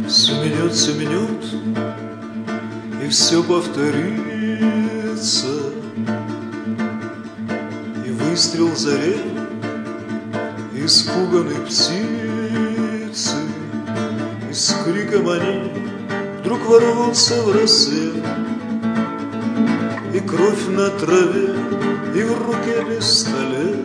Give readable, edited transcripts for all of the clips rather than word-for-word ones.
Семенет, и все повторится, и выстрел в заре испуганной птицы, и с криком они вдруг ворвутся в рассвет, и кровь на траве, и в руке пистолет.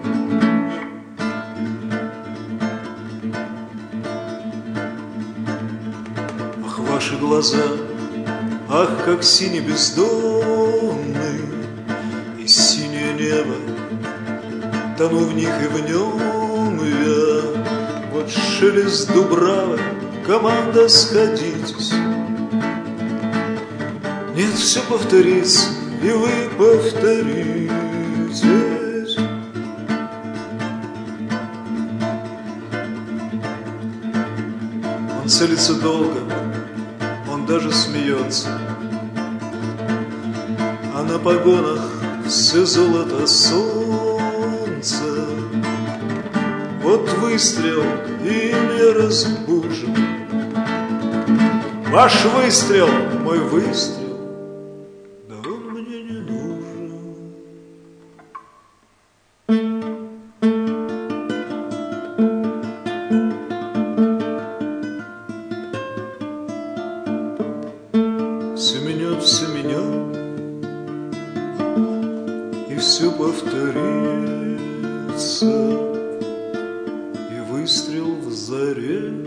Ах, ваши глаза, ах, как синий бездонный, и синее небо, тону в них и в нем я. Вот шелест дубравы, команда, сходитесь. Нет, все повторится, и вы повторитесь. Он целится долго, он даже смеется, а на погонах все золото солнца. Вот выстрел, и не разбужен. Ваш выстрел, мой выстрел, да он мне не нужен. Семенет, и все повторится, и выстрел в заре.